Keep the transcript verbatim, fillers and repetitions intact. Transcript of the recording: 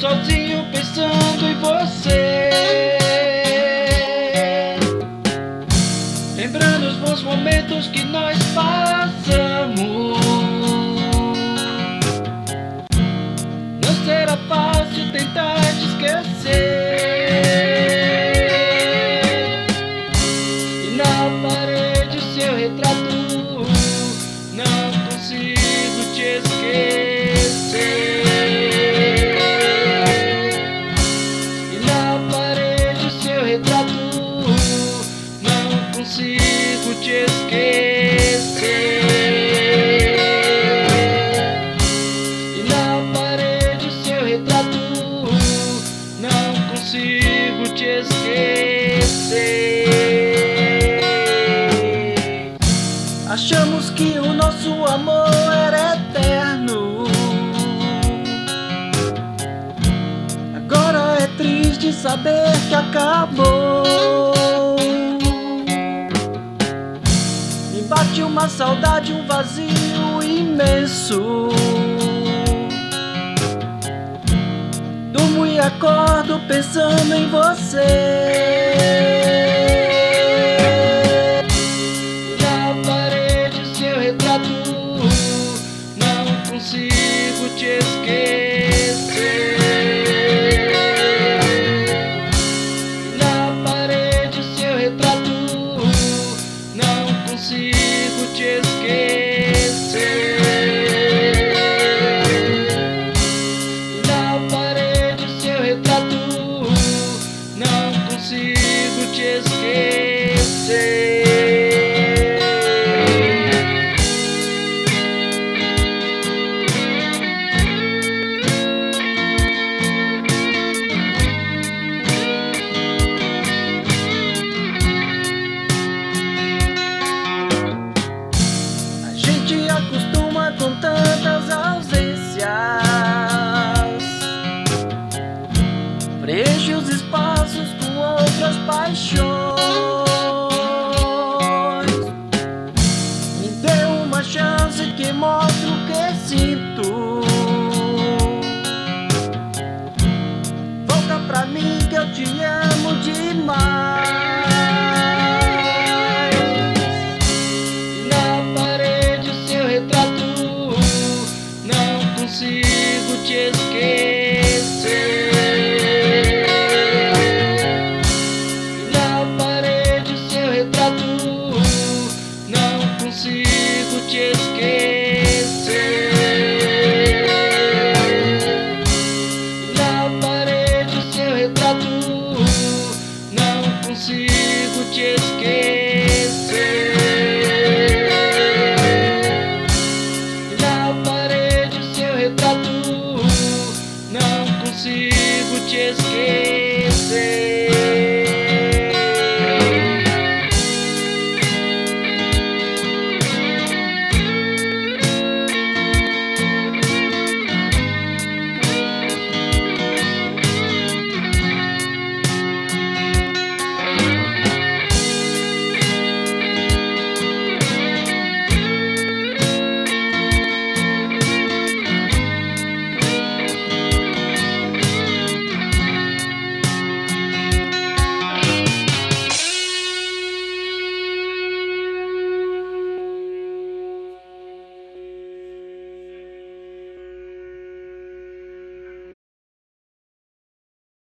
sozinho pensando em você, lembrando os bons momentos que nós passamos. Não será fácil tentar te esquecer, e na parede seu retrato não consigo te esquecer. E na parede seu retrato não consigo te esquecer. E na parede seu retrato não consigo te esquecer. Achamos que o nosso amor era eterno, agora é triste saber que acabou. Me bate uma saudade, um vazio imenso. Durmo e acordo pensando em você. Não consigo te esquecer. Na parede seu retrato não consigo te esquecer. Na parede seu retrato não consigo te esquecer. Acostuma com tantas ausências, preenche os espaços com outras paixões. Me dê uma chance que mostre o que sinto. Volta pra mim que eu te amo demais. Não consigo te esquecer. Na parede seu retrato não consigo te esquecer. Na parede seu retrato não consigo te esquecer.